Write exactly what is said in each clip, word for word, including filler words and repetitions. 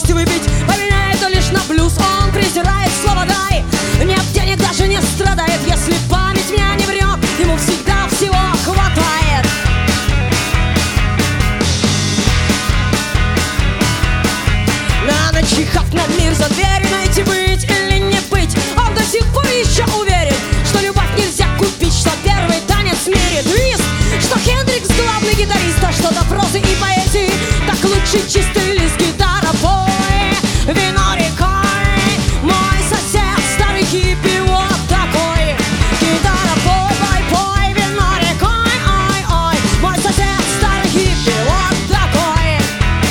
вместе выпить, поменяет он лишь на блюз. Он презирает слово «дай». Нет денег, даже не страдает. Если память меня не врет, ему всегда всего хватает. На ночь чихав на мир за дверь, найти быть или не быть, он до сих пор еще уверен, что любовь нельзя купить, что первый танец в мире твист, что Хендрикс главный гитарист, а что до прозы и поэзии так лучше чистый лист. Гитара, пой, вино рекой, мой сосед старый хиппи вот такой. Гитара, пой, пой, пой, вино рекой, ой, ой, мой сосед старый хиппи вот такой.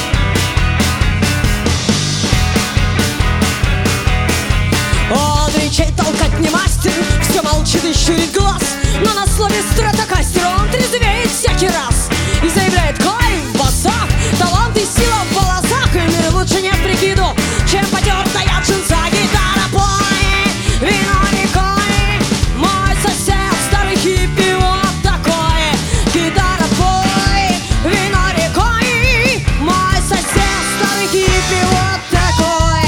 Он речей толкать не мастер, все молчит и щурит глаз, но на слове стратокастер он трезвеет всякий раз и заявляет: кайф в басах, талант и сила в волосах, и мир лучше не в прикиду, чем потертая джинса. Гитара, пой, вино рекой, мой сосед старый хиппи вот такой. Гитара, пой, вино рекой, мой сосед старый хиппи вот такой.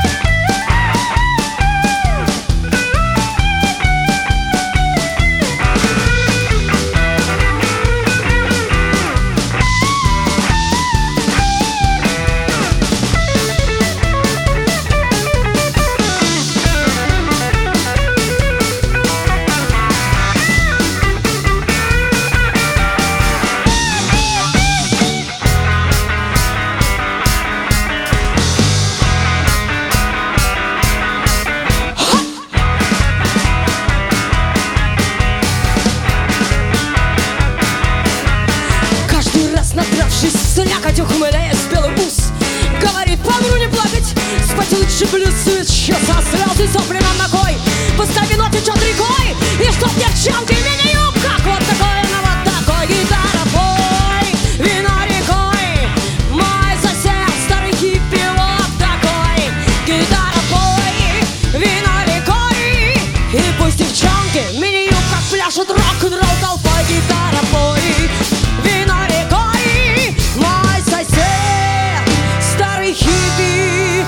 Набравшись слякоть, ухмыляясь белый ус, говорит: помру не плакать, спать лучше блюз. Еще со слез и сопли над ногой, пускай вино течет рекой, и чтоб девчонки мини-юбках вот такой, ну вот такой. Гитара, пой, вино рекой, мой сосед старый хиппи вот такой. Гитара, пой, вино рекой, и пусть девчонки в мини-юбках пляшут рок-н-ролл толпой. Гитара, пой, вино рекой, мой сосед старый хиппи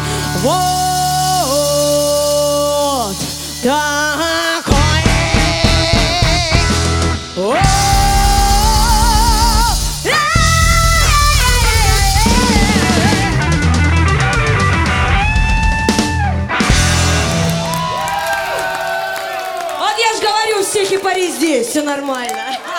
вот такой. О-о-о! Вот я ж говорю, все хипари здесь, все нормально.